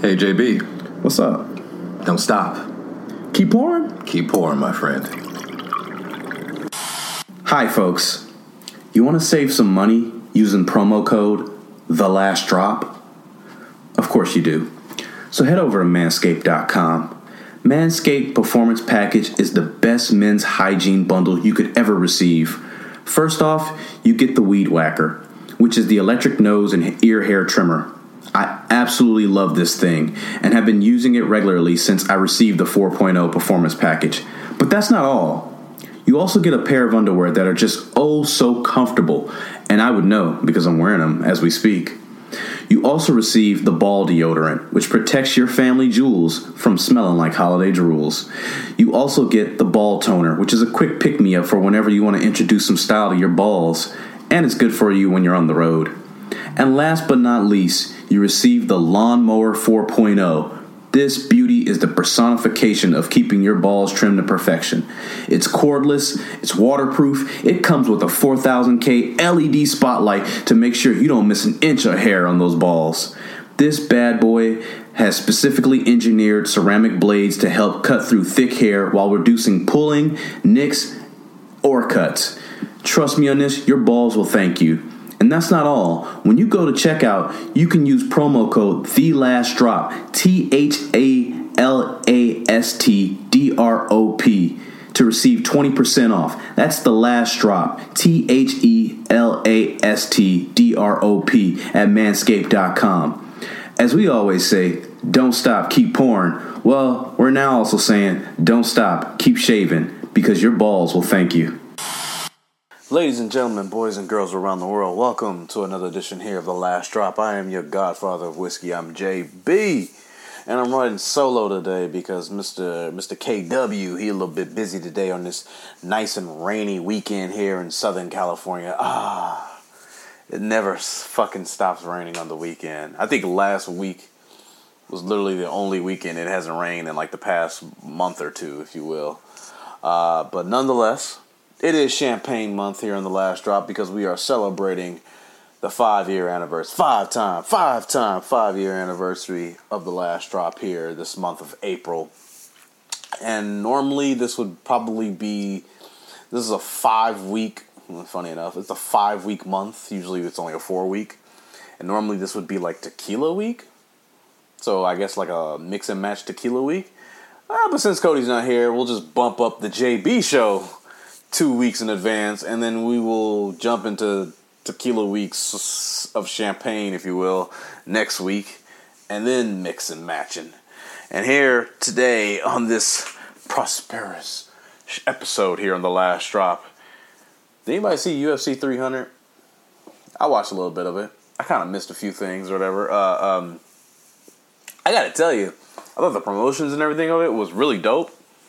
Hey, JB. What's up? Don't stop. Keep pouring? Keep pouring, my friend. Hi, folks. You want to save some money using promo code THELASTDROP? Of course you do. So head over to Manscaped.com. Manscaped Performance Package is the best men's hygiene bundle you could ever receive. First off, you get the Weed Whacker, which is the electric nose and ear hair trimmer. I absolutely love this thing and have been using it regularly since I received the 4.0 Performance Package. But that's not all. You also get a pair of underwear that are just oh so comfortable, and I would know because I'm wearing them as we speak. You also receive the ball deodorant, which protects your family jewels from smelling like holiday drools. You also get the ball toner, which is a quick pick-me-up for whenever you want to introduce some style to your balls, and it's good for you when you're on the road. And last but not least, you receive the Lawnmower 4.0. This beauty is the personification of keeping your balls trimmed to perfection. It's cordless, it's waterproof, it comes with a 4000K LED spotlight to make sure you don't miss an inch of hair on those balls. This bad boy has specifically engineered ceramic blades to help cut through thick hair while reducing pulling, nicks, or cuts. Trust me on this, your balls will thank you. And that's not all. When you go to checkout, you can use promo code THELASTDROP, THELASTDROP, to receive 20% off. That's the last drop, THELASTDROP, at manscaped.com. As we always say, don't stop, keep pouring. Well, we're now also saying, don't stop, keep shaving, because your balls will thank you. Ladies and gentlemen, boys and girls around the world, welcome to another edition here of The Last Drop. I am your godfather of whiskey. I'm JB, and I'm riding solo today because Mr. KW, he a little bit busy today on this nice and rainy weekend here in Southern California. It never fucking stops raining on the weekend. I think last week was literally the only weekend it hasn't rained in like the past month or two, if you will. But nonetheless, it is Champagne Month here on The Last Drop because we are celebrating the 5-year anniversary, 5-year anniversary of The Last Drop here this month of April. And normally this would probably be, this is a 5-week, funny enough, it's a 5-week month. Usually it's only a 4-week. And normally this would be like tequila week. So I guess like a mix and match tequila week. But since Cody's not here, we'll just bump up the JB show 2 weeks in advance, and then we will jump into tequila weeks of champagne, if you will, next week, and then mix and matching. And here today on this prosperous episode here on The Last Drop, did anybody see UFC 300? I watched a little bit of it. I kind of missed a few things or whatever. I gotta tell you, I thought the promotions and everything of it was really dope.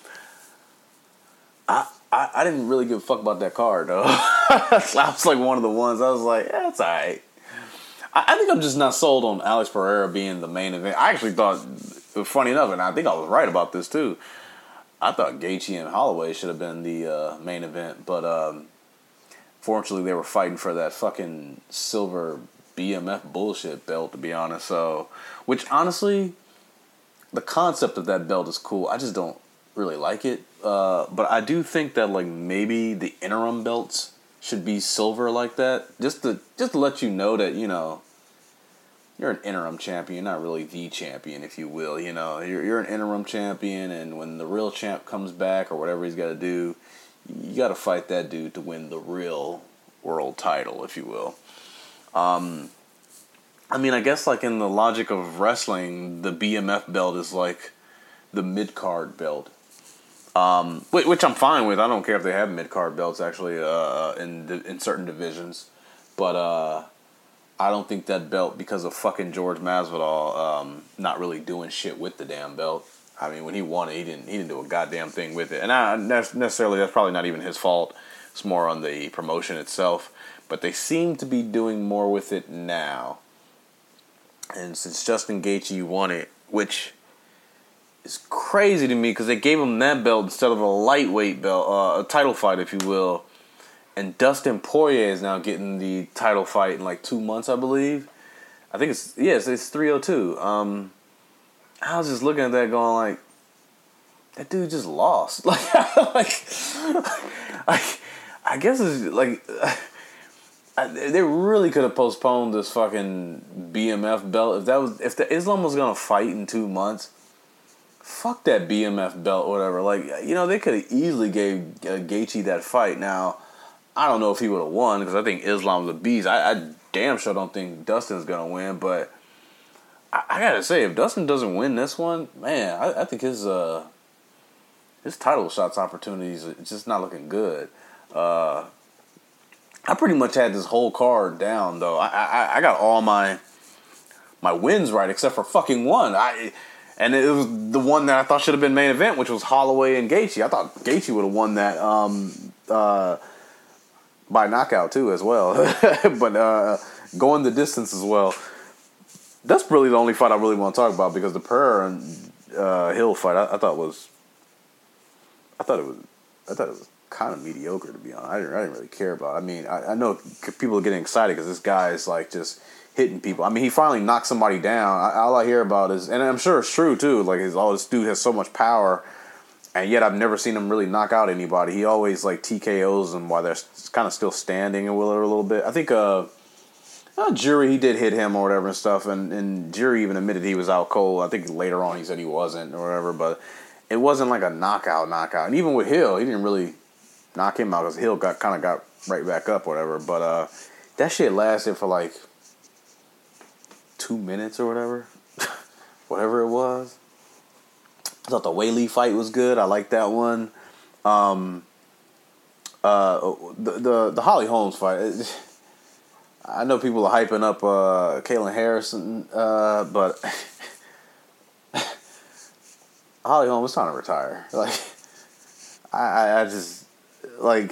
I didn't really give a fuck about that card, though. I was like one of the ones, I was like, yeah, it's alright. I think I'm just not sold on Alex Pereira being the main event. I actually thought, funny enough, and I think I was right about this too, I thought Gaethje and Holloway should have been the main event, but fortunately they were fighting for that fucking silver BMF bullshit belt, to be honest. So, which honestly, the concept of that belt is cool. I just don't really like it. But I do think that like maybe the interim belts should be silver like that, just to let you know that, you know, you're an interim champion, not really the champion, if you will. You know, you're an interim champion, and when the real champ comes back or whatever he's got to do, you got to fight that dude to win the real world title, if you will. I mean, I guess like in the logic of wrestling, the BMF belt is like the mid-card belt. Which I'm fine with. I don't care if they have mid-card belts, actually, in certain divisions. But I don't think that belt, because of fucking George Masvidal not really doing shit with the damn belt. I mean, when he won it, he didn't do a goddamn thing with it. And that's probably not even his fault. It's more on the promotion itself. But they seem to be doing more with it now. And since Justin Gaethje won it, which is crazy to me because they gave him that belt instead of a lightweight belt, a title fight, if you will. And Dustin Poirier is now getting the title fight in like 2 months, I believe. I think it's 302. I was just looking at that going like, that dude just lost. Like, I guess it's like, they really could have postponed this fucking BMF belt. If the Islam was gonna fight in 2 months, fuck that BMF belt or whatever. Like, they could have easily gave Gaethje that fight. Now, I don't know if he would have won because I think Islam's a beast. I damn sure don't think Dustin's gonna win, but I gotta say, if Dustin doesn't win this one, man, I think his title shots opportunities are just not looking good. I pretty much had this whole card down though. I got all my wins right except for fucking one. And it was the one that I thought should have been main event, which was Holloway and Gaethje. I thought Gaethje would have won that by knockout too as well, but going the distance as well. That's really the only fight I really want to talk about because the Pereira and Hill fight I thought it was kind of mediocre, to be honest. I didn't really care about it. I mean, I know people are getting excited because this guy is like just hitting people. I mean, he finally knocked somebody down. All I hear about is, and I'm sure it's true too, like this dude has so much power, and yet I've never seen him really knock out anybody. He always like TKOs them while they're kind of still standing a little bit. I think Jury, he did hit him or whatever and stuff, and Jury even admitted he was out cold. I think later on he said he wasn't or whatever, but it wasn't like a knockout. And even with Hill, he didn't really knock him out because Hill got right back up or whatever. But that shit lasted for like 2 minutes or whatever. Whatever it was. I thought the Weili fight was good. I liked that one. The Holly Holmes fight. I know people are hyping up Kayla Harrison, but Holly Holm was trying to retire. Like, I just like,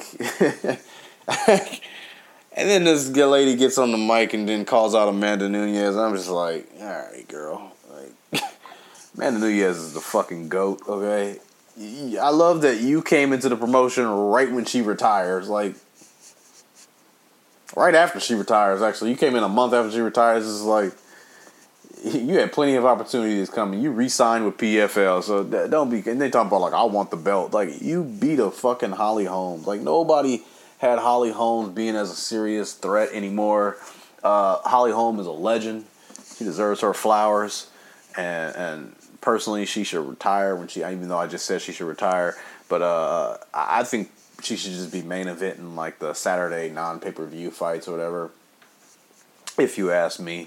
and then this lady gets on the mic and then calls out Amanda Nunes. I'm just like, all right, girl. Like, Amanda Nunes is the fucking GOAT. Okay, I love that you came into the promotion right when she retires. Like, right after she retires, actually. You came in a month after she retires. It's like, you had plenty of opportunities coming. You re-signed with PFL, so don't be. And they talking about like, I want the belt. Like, you beat a fucking Holly Holmes. Like, nobody had Holly Holmes being as a serious threat anymore. Holly Holmes is a legend. She deserves her flowers, and personally, she should retire when even though I just said she should retire, but I think she should just be main eventing like the Saturday non-pay-per-view fights or whatever, if you ask me.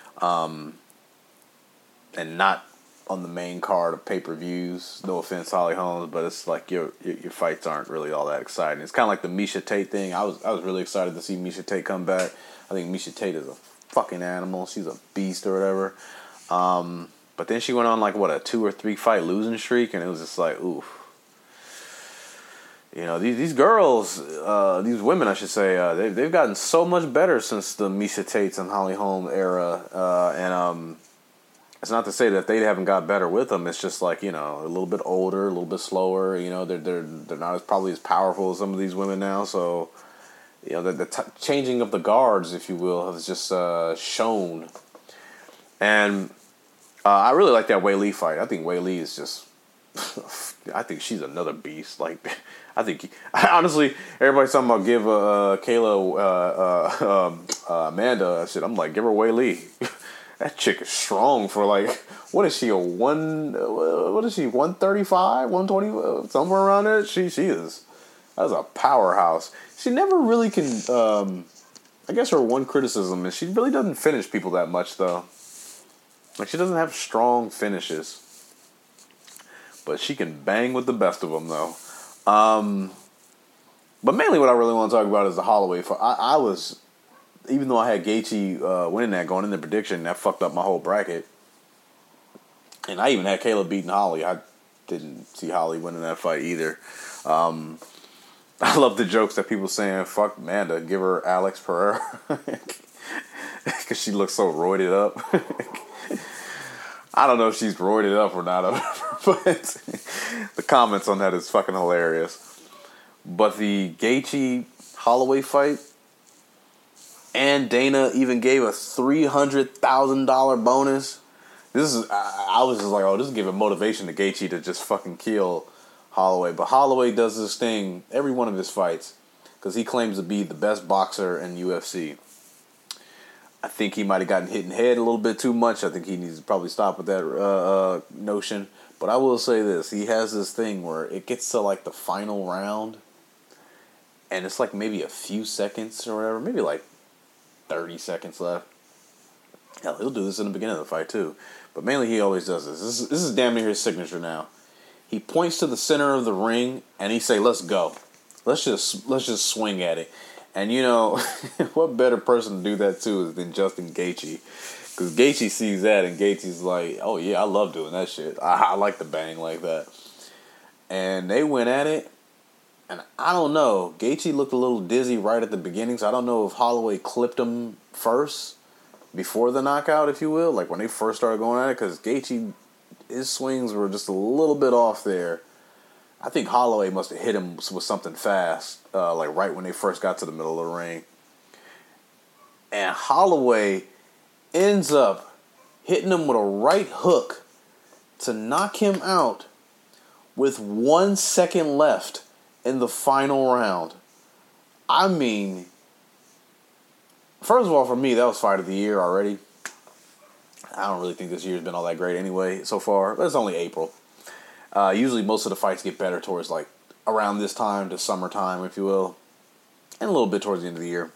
And not on the main card of pay-per-views. No offense, Holly Holmes, but it's like your fights aren't really all that exciting. It's kind of like the Miesha Tate thing. I was really excited to see Miesha Tate come back. I think Miesha Tate is a fucking animal. She's a beast or whatever. But then she went on like a 2 or 3 fight losing streak, and it was just like, oof. These girls, these women, I should say, they've gotten so much better since the Miesha Tates and Holly Holm era, and it's not to say that they haven't got better with them. It's just like, a little bit older, a little bit slower. They're not probably as powerful as some of these women now. So, the changing of the guards, if you will, has just shown. And I really like that Weili fight. I think Weili is just, I think she's another beast. Like, honestly, everybody's talking about give Kayla Amanda shit. I'm like, give her Weili. That chick is strong for like, what is she, 135, 120, somewhere around there? She is. That's a powerhouse. She never really can, I guess her one criticism is she really doesn't finish people that much though. Like, she doesn't have strong finishes. But she can bang with the best of them though. But mainly what I really want to talk about is the Holloway fight. I was, even though I had Gaethje winning that going in the prediction, that fucked up my whole bracket. And I even had Kayla beating Holly. I didn't see Holly winning that fight either. I love the jokes that people saying, fuck Amanda, give her Alex Pereira. Because she looks so roided up. I don't know if she's roided up or not, but the comments on that is fucking hilarious. But the Gaethje Holloway fight, and Dana even gave a $300,000 bonus. I was just like, oh, this is giving motivation to Gaethje to just fucking kill Holloway. But Holloway does this thing every one of his fights because he claims to be the best boxer in UFC. I think he might have gotten hit in the head a little bit too much. I think he needs to probably stop with that notion. But I will say this. He has this thing where it gets to like the final round and it's like maybe a few seconds or whatever. Maybe like 30 seconds left. Hell, he'll do this in the beginning of the fight too. But mainly he always does this. This is damn near his signature now. He points to the center of the ring and he say, "Let's go. Let's just swing at it." And you know, what better person to do that to than Justin Gaethje? Because Gaethje sees that and Gaethje's like, "Oh yeah, I love doing that shit. I like to bang like that." And they went at it. And I don't know. Gaethje looked a little dizzy right at the beginning, so I don't know if Holloway clipped him first before the knockout, if you will, like when they first started going at it, because Gaethje, his swings were just a little bit off there. I think Holloway must have hit him with something fast, like right when they first got to the middle of the ring. And Holloway ends up hitting him with a right hook to knock him out with 1 second left in the final round. I mean, first of all, for me, that was fight of the year already. I don't really think this year's been all that great anyway so far. But it's only April. Usually most of the fights get better towards like around this time to summertime, if you will. And a little bit towards the end of the year.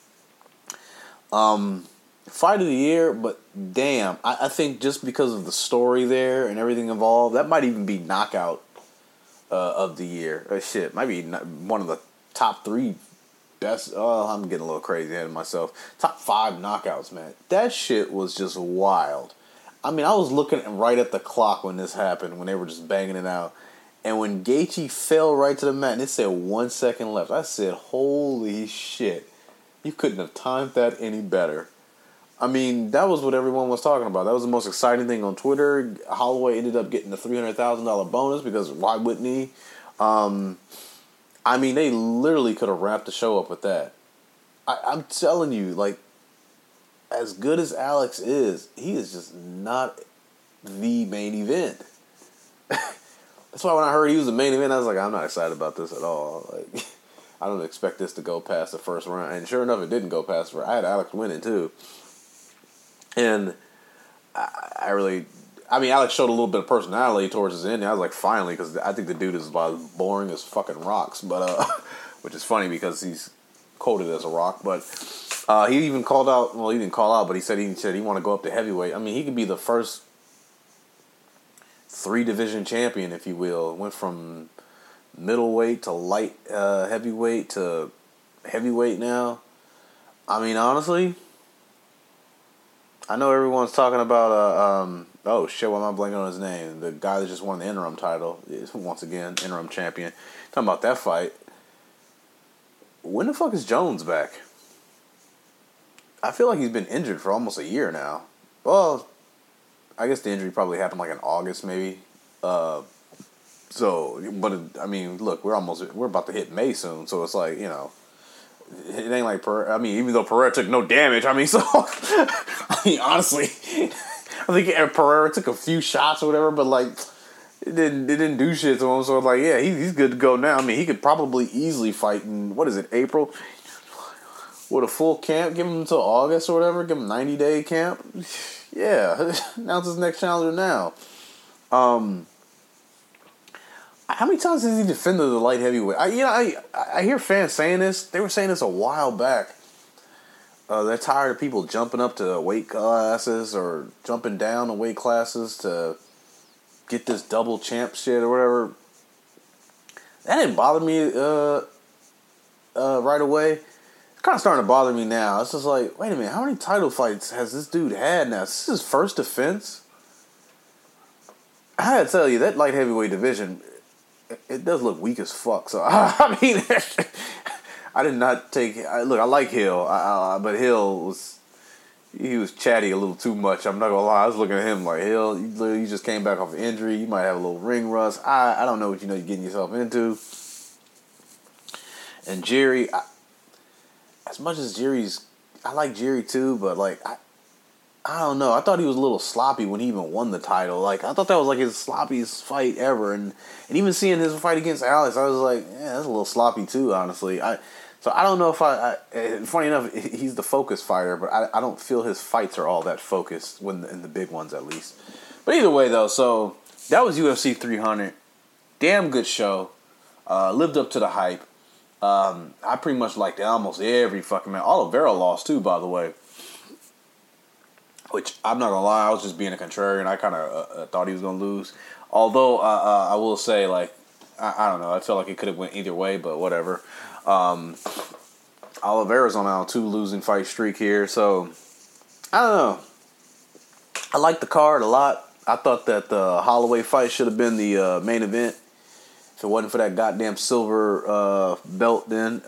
Fight of the year, but damn, I think just because of the story there and everything involved, that might even be knockout of the year. Shit, might be one of the top 3 best. Oh, I'm getting a little crazy ahead of myself. Top 5 knockouts, man. That shit was just wild. I mean, I was looking right at the clock when this happened, when they were just banging it out. And when Gaethje fell right to the mat and it said 1 second left, I said, holy shit. You couldn't have timed that any better. I mean, that was what everyone was talking about. That was the most exciting thing on Twitter. Holloway ended up getting the $300,000 bonus because why wouldn't he? I mean, they literally could have wrapped the show up with that. I'm telling you, like, as good as Alex is, he is just not the main event. That's why when I heard he was the main event, I was like, I'm not excited about this at all. Like, I don't expect this to go past the first round. And sure enough, it didn't go past the first. I had Alex winning, too. And I mean, Alex showed a little bit of personality towards his end. I was like, finally, because I think the dude is about as boring as fucking rocks. But which is funny because he's quoted as a rock. But he even called out. Well, he didn't call out, but he said he want to go up to heavyweight. I mean, he could be the first 3-division champion, if you will. Went from middleweight to light heavyweight to heavyweight now. I mean, honestly, I know everyone's talking about oh shit, why am I blanking on his name? The guy that just won the interim title, once again, interim champion. Talking about that fight. When the fuck is Jones back? I feel like he's been injured for almost a year now. Well, I guess the injury probably happened like in August, maybe. I mean, look, we're about to hit May soon, so it's like, you know, it ain't like Pereira. I mean, even though Pereira took no damage, I mean, so I mean, honestly, I think Pereira took a few shots or whatever, but like it didn't do shit to him. So like, yeah, he's good to go now. I mean, he could probably easily fight in April with a full camp. Give him until August or whatever. Give him 90-day camp. Yeah, announce his next challenger now. How many times has he defended the light heavyweight? I hear fans saying this. They were saying this a while back. They're tired of people jumping up to weight classes or jumping down to weight classes to get this double champ shit or whatever. That didn't bother me right away. It's kind of starting to bother me now. It's just like, wait a minute, how many title fights has this dude had now? Is this his first defense? I had to tell you, that light heavyweight division, it does look weak as fuck. So, I mean, I did not take... Look, I like Hill, but Hill was chatty a little too much. I'm not going to lie. I was looking at him like, Hill, you just came back off an injury. You might have a little ring rust. I don't know what you're getting yourself into. And Jerry... as much as Jerry's... I like Jerry too, but like... I don't know. I thought he was a little sloppy when he even won the title. Like, I thought that was like his sloppiest fight ever. And even seeing his fight against Alex, I was like, yeah, that's a little sloppy too, honestly. So I don't know if funny enough, he's the focus fighter, but I don't feel his fights are all that focused in the big ones at least. But either way though, so that was UFC 300. Damn good show. Lived up to the hype. I pretty much liked almost every fucking man. Oliveira lost too, by the way. Which, I'm not gonna lie, I was just being a contrarian. I kind of thought he was gonna lose. Although, I will say, like, I don't know. I felt like it could have went either way, but whatever. Oliveira's on a 2 losing fight streak here, so I don't know. I like the card a lot. I thought that the Holloway fight should have been the main event. If it wasn't for that goddamn silver belt then.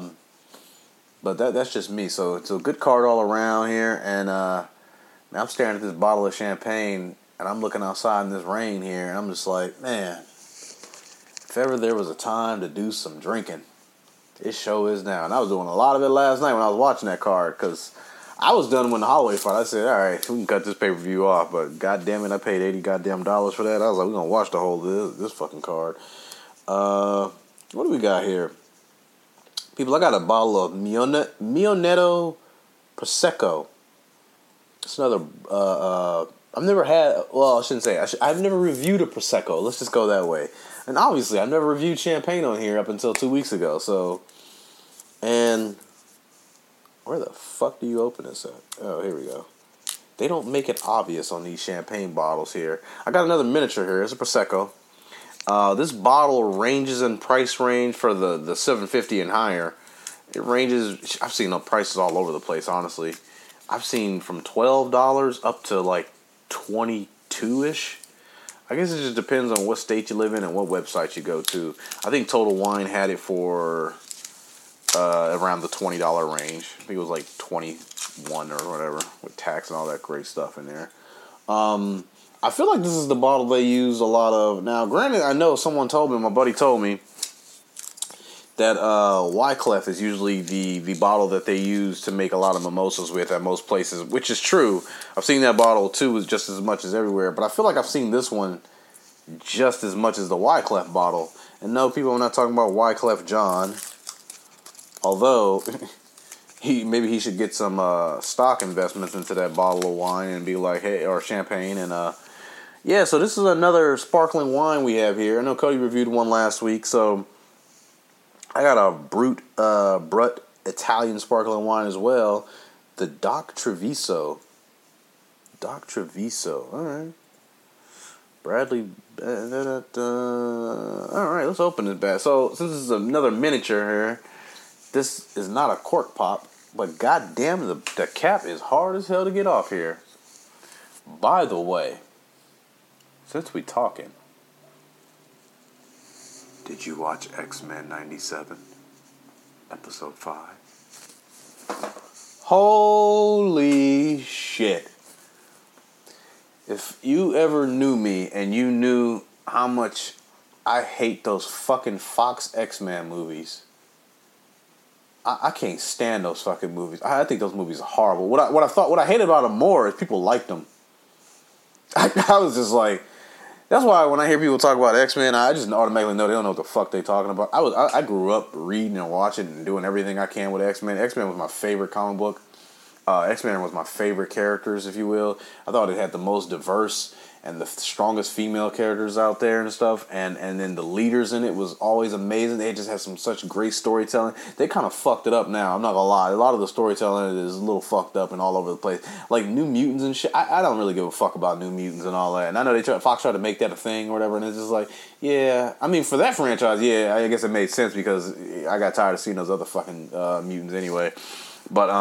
But that's just me. So it's a good card all around here. And I'm staring at this bottle of champagne, and I'm looking outside in this rain here, and I'm just like, man, if ever there was a time to do some drinking, this show is now. And I was doing a lot of it last night when I was watching that card, because I was done when the Holloway fight. I said, all right, we can cut this pay-per-view off, but goddamn it, I paid $80 goddamn for that. I was like, we're going to watch the whole this fucking card. What do we got here? People, I got a bottle of Mionetto Prosecco. It's another, I've never had, well, I shouldn't say, I've never reviewed a Prosecco. Let's just go that way. And obviously, I've never reviewed champagne on here up until 2 weeks ago. So, and where the fuck do you open this at? Oh, here we go. They don't make it obvious on these champagne bottles here. I got another miniature here. It's a Prosecco. This bottle ranges in price range for the $7.50 and higher. It ranges, I've seen the prices all over the place, honestly. I've seen from $12 up to like $22-ish. I guess it just depends on what state you live in and what website you go to. I think Total Wine had it for around the $20 range. I think it was like 21 or whatever with tax and all that great stuff in there. I feel like this is the bottle they use a lot of. Now, granted, I know someone told me, my buddy told me, that Wyclef is usually the bottle that they use to make a lot of mimosas with at most places, which is true. I've seen that bottle too, is just as much as everywhere. But I feel like I've seen this one just as much as the Wyclef bottle. And no, people, I'm not talking about Wyclef John. Although, maybe he should get some stock investments into that bottle of wine and be like, hey, or champagne. And yeah, so this is another sparkling wine we have here. I know Cody reviewed one last week, so I got a Brut Italian sparkling wine as well. The Doc Treviso. Doc Treviso. All right. Bradley. All right, let's open this bad. So, since this is another miniature here, this is not a cork pop, but goddamn, the cap is hard as hell to get off here. By the way, since we talking, did you watch X-Men 97, episode 5? Holy shit. If you ever knew me and you knew how much I hate those fucking Fox X-Men movies, I can't stand those fucking movies. I think those movies are horrible. What I hated about them more is people liked them. I was just like, that's why when I hear people talk about X-Men, I just automatically know they don't know what the fuck they talking about. I grew up reading and watching and doing everything I can with X-Men. X-Men was my favorite comic book. X-Men was my favorite characters, if you will. I thought it had the most diverse and the strongest female characters out there and stuff. And then the leaders in it was always amazing. They just had such great storytelling. They kind of fucked it up now. I'm not going to lie. A lot of the storytelling is a little fucked up and all over the place. Like New Mutants and shit. I don't really give a fuck about New Mutants and all that. And I know Fox tried to make that a thing or whatever. And it's just like, yeah. I mean, for that franchise, yeah, I guess it made sense because I got tired of seeing those other fucking mutants anyway. But,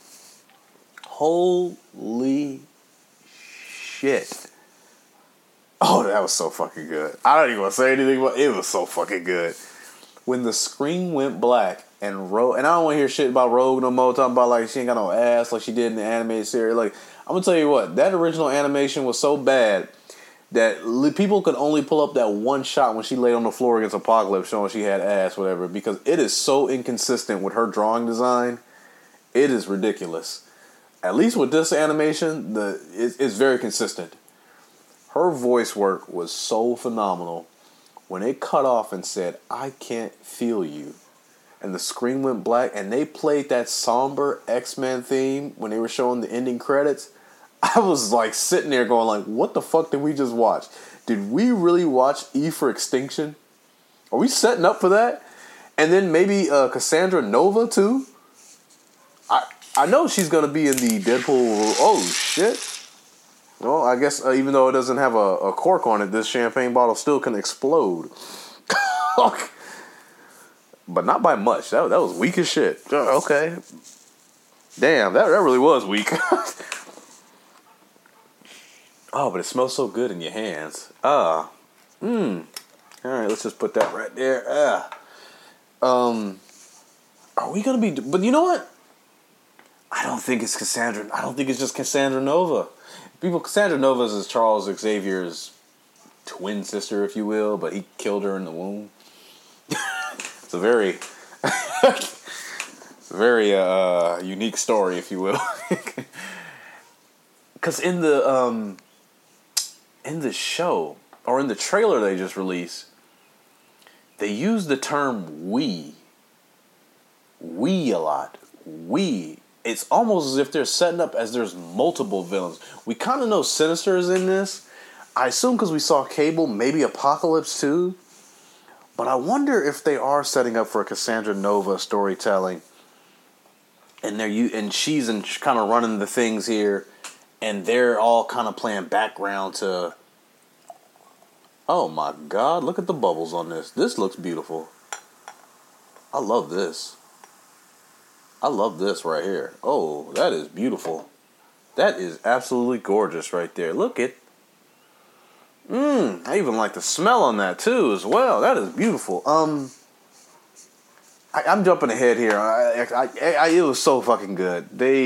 holy shit. Oh, that was so fucking good. I don't even want to say anything, but it was so fucking good. When the screen went black and Rogue, and I don't want to hear shit about Rogue no more, talking about like she ain't got no ass like she did in the animated series. Like, I'm going to tell you what, that original animation was so bad that people could only pull up that one shot when she laid on the floor against Apocalypse showing she had ass, whatever, because it is so inconsistent with her drawing design. It is ridiculous. at least with this animation, it's very consistent. Her voice work was so phenomenal. When it cut off and said, "I can't feel you," and the screen went black, and they played that somber X-Men theme when they were showing the ending credits, I was like sitting there going like, what the fuck did we just watch? Did we really watch E for Extinction? Are we setting up for that? And then maybe Cassandra Nova too? I know she's going to be in the Deadpool. Oh, shit. Well, I guess even though it doesn't have a cork on it, this champagne bottle still can explode. But not by much. That was weak as shit. Okay. Damn, that really was weak. Oh, but it smells so good in your hands. All right, let's just put that right there. Are we going to be... But you know what? I don't think it's Cassandra. I don't think it's just Cassandra Nova. Cassandra Nova is Charles Xavier's twin sister, if you will, but he killed her in the womb. It's a very, unique story, if you will. Because in the show or in the trailer they just released, they use the term "we" a lot. We. It's almost as if they're setting up as there's multiple villains. We kind of know Sinister is in this. I assume because we saw Cable, maybe Apocalypse too. But I wonder if they are setting up for a Cassandra Nova storytelling. And she's kind of running the things here. And they're all kind of playing background to... Oh my God, look at the bubbles on this. This looks beautiful. I love this. I love this right here. Oh, that is beautiful. That is absolutely gorgeous right there. Look at... I even like the smell on that too as well. That is beautiful. I'm jumping ahead here. It was so fucking good.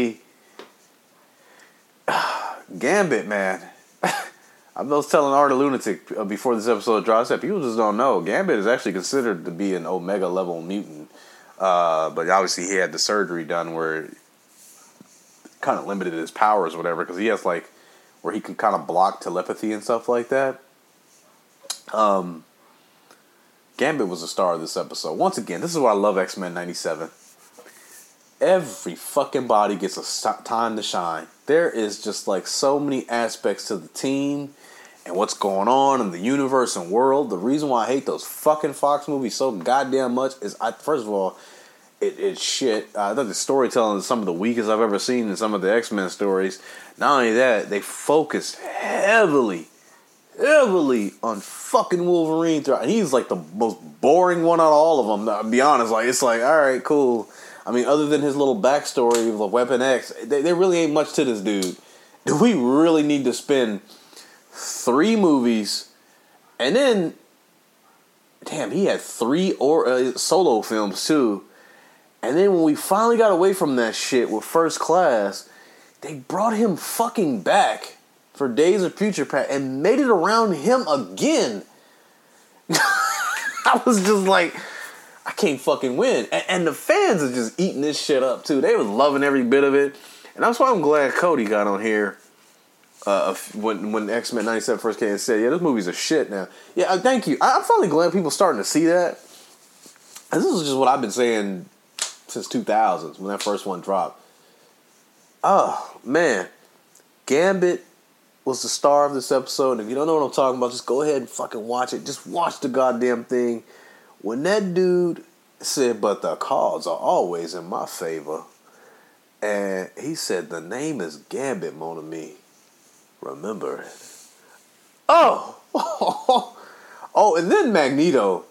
Gambit, man. I was telling Art of Lunatic before this episode dropped, I said people just don't know. Gambit is actually considered to be an Omega level mutant. But obviously he had the surgery done where it kind of limited his powers or whatever, because he has like where he can kind of block telepathy and stuff like that. Gambit was the star of this episode. Once again, this is why I love X-Men 97. Every fucking body gets a time to shine. There is just like so many aspects to the team and what's going on in the universe and world. The reason why I hate those fucking Fox movies so goddamn much is, first of all, it's shit. I thought the storytelling is some of the weakest I've ever seen in some of the X-Men stories. Not only that, they focused heavily on fucking Wolverine throughout. And he's like the most boring one out of all of them, to be honest. Like, it's like, all right, cool. I mean, other than his little backstory of Weapon X, there really ain't much to this dude. Do we really need to spend 3 movies, and then, damn, he had 3 solo films too. And then when we finally got away from that shit with First Class, they brought him fucking back for Days of Future Past and made it around him again. I was just like, I can't fucking win. And the fans are just eating this shit up too. They was loving every bit of it. And that's why I'm glad Cody got on here when X-Men 97 first came and said, yeah, this movie's a shit now. Yeah, thank you. I'm finally glad people starting to see that. And this is just what I've been saying since 2000s when that first one dropped. Oh, man. Gambit was the star of this episode. And if you don't know what I'm talking about, just go ahead and fucking watch it. Just watch the goddamn thing. When that dude said, but the cards are always in my favor. And he said, the name is Gambit, mon ami. Remember it. Oh! Oh, and then Magneto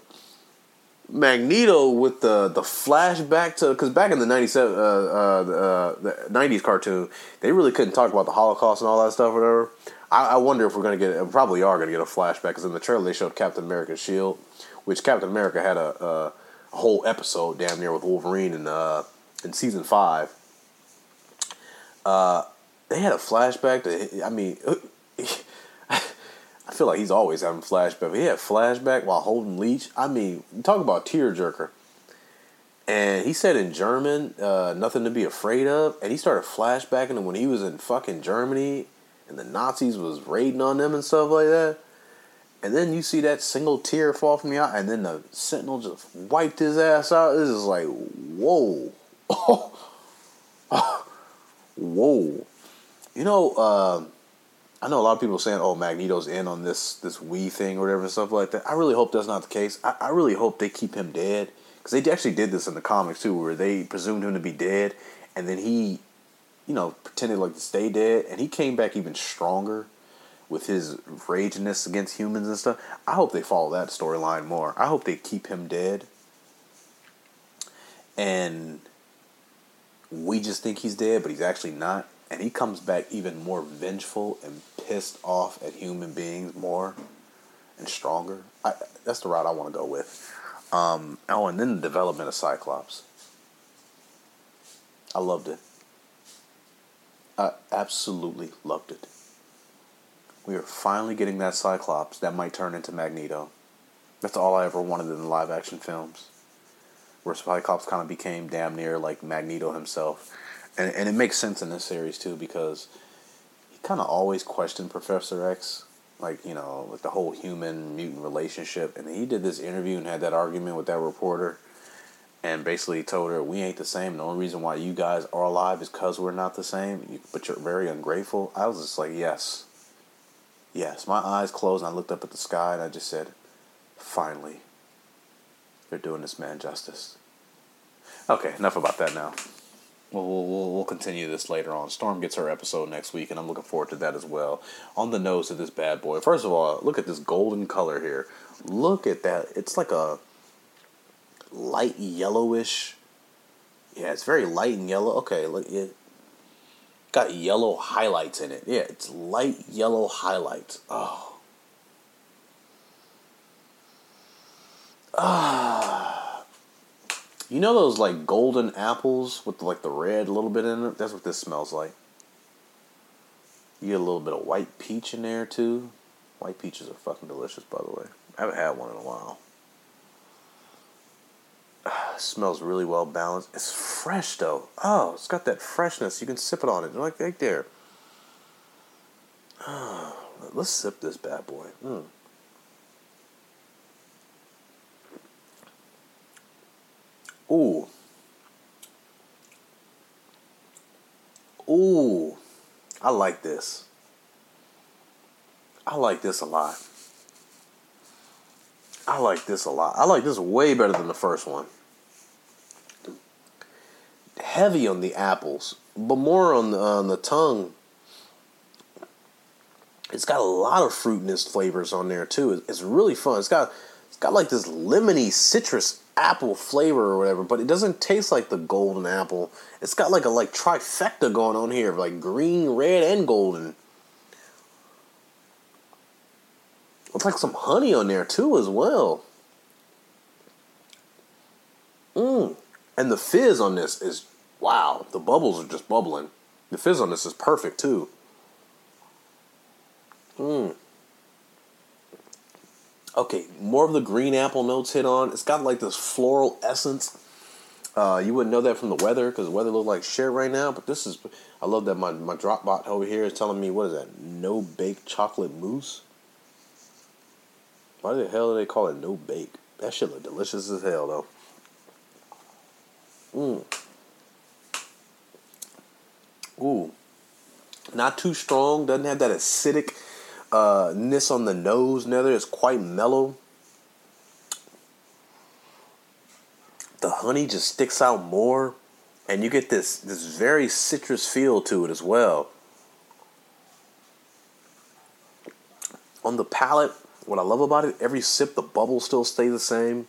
with the flashback to, because back in the 97 the 90s cartoon, they really couldn't talk about the Holocaust and all that stuff or whatever. I wonder if we're going to get, probably are going to get a flashback, because in the trailer they showed Captain America's shield, which Captain America had a whole episode damn near with Wolverine in season 5. They had a flashback to, I mean, I feel like he's always having flashback. But he had a flashback while holding Leech. I mean, talk about tearjerker. And he said in German, nothing to be afraid of. And he started flashbacking to when he was in fucking Germany and the Nazis was raiding on them and stuff like that. And then you see that single tear fall from the eye, and then the Sentinel just wiped his ass out. This is like, whoa. Whoa. You know, I know a lot of people saying, oh, Magneto's in on this Wii thing or whatever and stuff like that. I really hope that's not the case. I really hope they keep him dead. Because they actually did this in the comics, too, where they presumed him to be dead. And then he, pretended like to stay dead. And he came back even stronger with his raginess against humans and stuff. I hope they follow that storyline more. I hope they keep him dead. And we just think he's dead, but he's actually not. And he comes back even more vengeful and pissed off at human beings more and stronger. That's the route I want to go with. And then the development of Cyclops. I loved it. I absolutely loved it. We are finally getting that Cyclops that might turn into Magneto. That's all I ever wanted in the live action films. Where Cyclops kind of became damn near like Magneto himself. And it makes sense in this series too, because he kind of always questioned Professor X. Like, with the whole human-mutant relationship. And he did this interview and had that argument with that reporter. And basically told her, we ain't the same. The only reason why you guys are alive is because we're not the same. But you're very ungrateful. I was just like, yes. Yes. My eyes closed and I looked up at the sky and I just said, finally. They're doing this man justice. Okay, enough about that now. We'll continue this later on. Storm gets her episode next week, and I'm looking forward to that as well. On the nose of this bad boy. First of all, look at this golden color here. Look at that. It's like a light yellowish. Yeah, it's very light and yellow. Okay, look, it got yellow highlights in it. Yeah, it's light yellow highlights. Oh. You know those like golden apples with like the red a little bit in it? That's what this smells like. You get a little bit of white peach in there too. White peaches are fucking delicious, by the way. I haven't had one in a while. It smells really well balanced. It's fresh though. Oh, it's got that freshness. You can sip it on it. Like right there. Let's sip this bad boy. Ooh. Ooh. I like this. I like this a lot. I like this a lot. I like this way better than the first one. Heavy on the apples, but more on the tongue. It's got a lot of fruitiness flavors on there too. It's really fun. It's got like this lemony citrus apple flavor or whatever, but it doesn't taste like the golden apple. It's got like a trifecta going on here, like green, red, and golden. It's like some honey on there too as well. And the fizz on this is, wow, the bubbles are just bubbling. The fizz on this is perfect too. Okay, more of the green apple notes hit on. It's got like this floral essence. You wouldn't know that from the weather because the weather looks like shit right now. But this is, I love that my drop bot over here is telling me, what is that? No bake chocolate mousse? Why the hell do they call it no bake? That shit look delicious as hell though. Ooh. Not too strong. Doesn't have that acidic ness on the nose. Neither. It's quite mellow. The honey just sticks out more, and you get this very citrus feel to it as well. On the palate, what I love about it, every sip the bubbles still stay the same.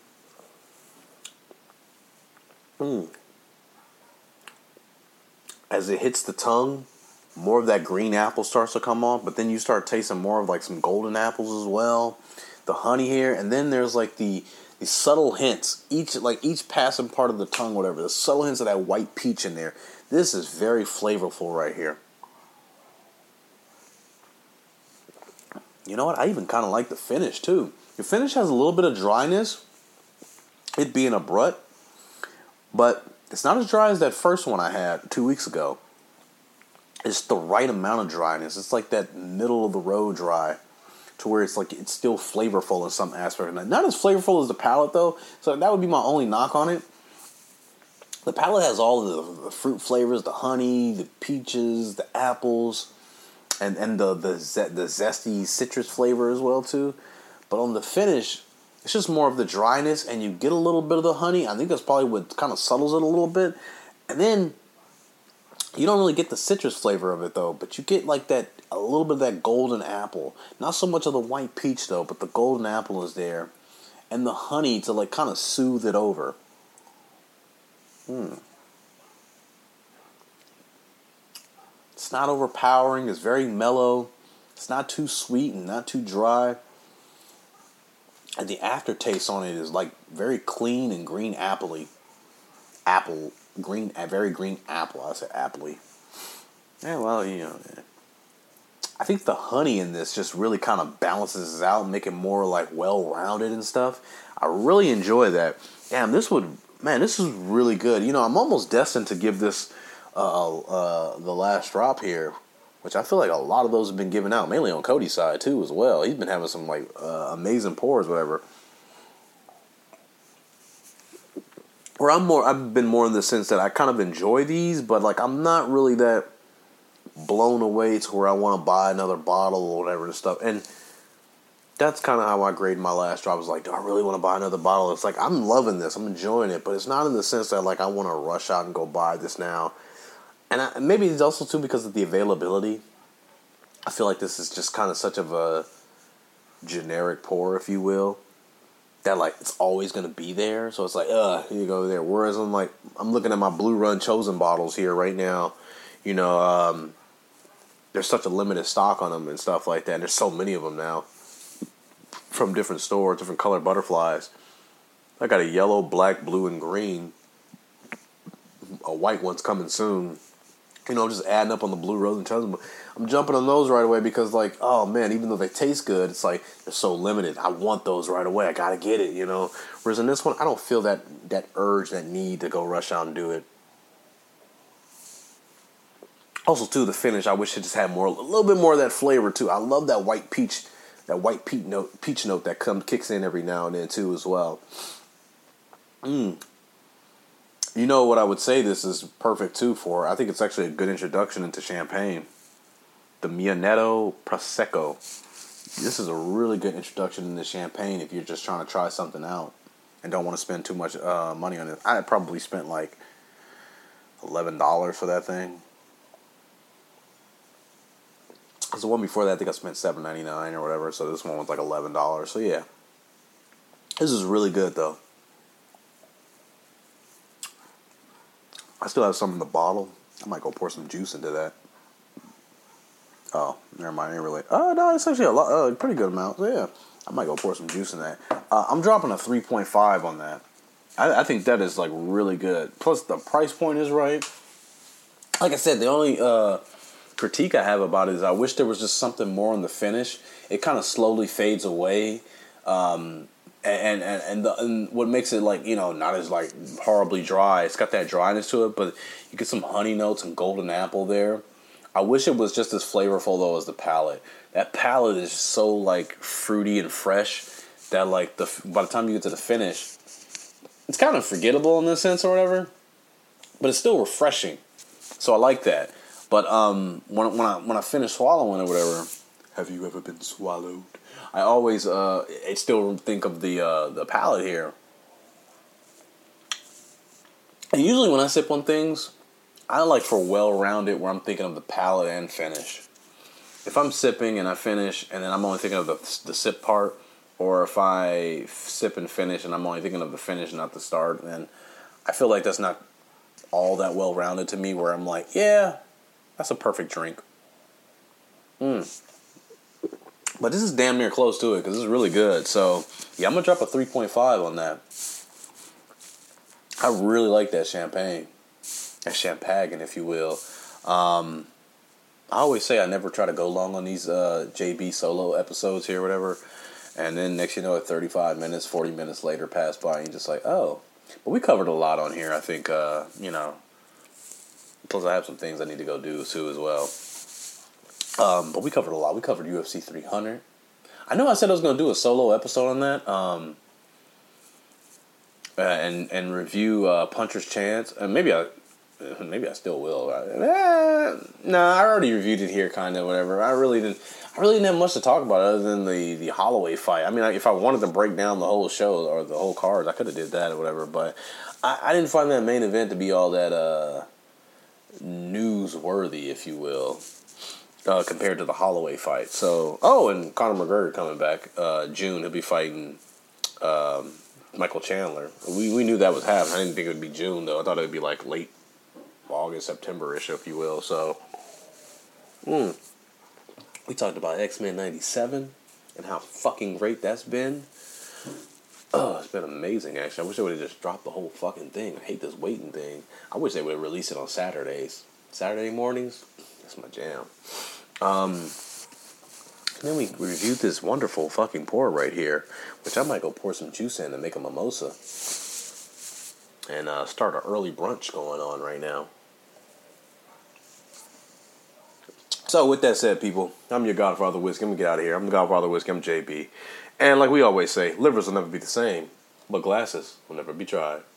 As it hits the tongue, more of that green apple starts to come on, but then you start tasting more of like some golden apples as well. The honey here, and then there's like the subtle hints, each passing part of the tongue, whatever, the subtle hints of that white peach in there. This is very flavorful right here. You know what? I even kind of like the finish too. The finish has a little bit of dryness, it being a brut, But it's not as dry as that first one I had 2 weeks ago. It's the right amount of dryness. It's like that middle of the road dry, to where it's like it's still flavorful in some aspect. Not as flavorful as the palate though. So that would be my only knock on it. The palate has all of the fruit flavors, the honey, the peaches, the apples, and the zesty citrus flavor as well too. But on the finish, it's just more of the dryness, and you get a little bit of the honey. I think that's probably what kind of subtles it a little bit. And then you don't really get the citrus flavor of it though, but you get like that, a little bit of that golden apple. Not so much of the white peach though, but the golden apple is there, and the honey to like kind of soothe it over. It's not overpowering. It's very mellow. It's not too sweet and not too dry. And the aftertaste on it is like very clean and green appley. Very green apple. I said appley. Yeah, well, you know, I think the honey in this just really kind of balances it out, make it more like well-rounded and stuff. I really enjoy that. Damn, this is really good. You know, I'm almost destined to give this the last drop here, which I feel like a lot of those have been given out, mainly on Cody's side too as well. He's been having some like amazing pours, whatever. Where I've been more in the sense that I kind of enjoy these, but like I'm not really that blown away to where I want to buy another bottle or whatever and stuff. And that's kind of how I grade my last drop. I was like, do I really want to buy another bottle? It's like, I'm loving this. I'm enjoying it. But it's not in the sense that, like, I want to rush out and go buy this now. And maybe it's also, too, because of the availability. I feel like this is just kind of such of a generic pour, if you will, that, like, it's always going to be there. So it's like, here you go there. Whereas I'm looking at my Blue Run Chosen bottles here right now. You know, there's such a limited stock on them and stuff like that. And there's so many of them now. From different stores, different colored butterflies. I got a yellow, black, blue, and green. A white one's coming soon. You know, I'm just adding up on the Blue Rose and Chosen. I'm jumping on those right away because, like, oh man, even though they taste good, it's like they're so limited. I want those right away. I gotta get it, you know. Whereas in this one, I don't feel that urge, that need to go rush out and do it. Also, too, the finish. I wish it just had a little bit more of that flavor too. I love that white peach. That white peach note that kicks in every now and then too as well. You know what I would say this is perfect too for? I think it's actually a good introduction into champagne. The Mianetto Prosecco. This is a really good introduction into champagne if you're just trying to try something out and don't want to spend too much money on it. I probably spent like $11 for that thing. Because the one before that, I think I spent $7.99 or whatever. So this one was like $11. So yeah, this is really good though. I still have some in the bottle. I might go pour some juice into that. Oh, never mind. Ain't really. Oh no, it's actually a lot, pretty good amount. So yeah, I might go pour some juice in that. I'm dropping a 3.5 on that. I think that is like really good. Plus the price point is right. Like I said, the only critique I have about it is I wish there was just something more on the finish. It kind of slowly fades away, and what makes it like, you know, not as like horribly dry. It's got that dryness to it, but you get some honey notes and golden apple there. I wish it was just as flavorful though as the palate. That palate is so like fruity and fresh that like by the time you get to the finish, it's kind of forgettable in this sense or whatever, but it's still refreshing. So I like that. But when I finish swallowing or whatever, have you ever been swallowed? I always I still think of the palate here. And usually when I sip on things, I like for well-rounded where I'm thinking of the palate and finish. If I'm sipping and I finish and then I'm only thinking of the sip part, or if I sip and finish and I'm only thinking of the finish, not the start, then I feel like that's not all that well-rounded to me, where I'm like, yeah, that's a perfect drink. But this is damn near close to it because this is really good. So, yeah, I'm going to drop a 3.5 on that. I really like that champagne. That champagne, if you will. I always say I never try to go long on these JB solo episodes here or whatever. And then next you know, at 35 minutes, 40 minutes later pass by and you're just like, oh, But we covered a lot on here. I think plus I have some things I need to go do too as well. But we covered a lot. We covered UFC 300. I know I said I was going to do a solo episode on that. And review Puncher's Chance. And maybe I still will. I already reviewed it here, kind of whatever. I really didn't have much to talk about other than the Holloway fight. I mean, if I wanted to break down the whole show or the whole card, I could have did that or whatever. But I didn't find that main event to be all that newsworthy, if you will, compared to the Holloway fight. So, and Conor McGregor coming back June. He'll be fighting Michael Chandler. We knew that was happening. I didn't think it would be June though. I thought it would be like late August, September-ish, if you will. So, we talked about X-Men 97 and how fucking great that's been. Oh, it's been amazing, actually. I wish they would have just dropped the whole fucking thing. I hate this waiting thing. I wish they would have released it on Saturdays. Saturday mornings? That's my jam. And then we reviewed this wonderful fucking pour right here, which I might go pour some juice in and make a mimosa. And start an early brunch going on right now. So with that said, people, I'm your Godfather Whiskey. I'm going to get out of here. I'm the Godfather Whiskey. I'm JB. And like we always say, livers will never be the same, but glasses will never be tried.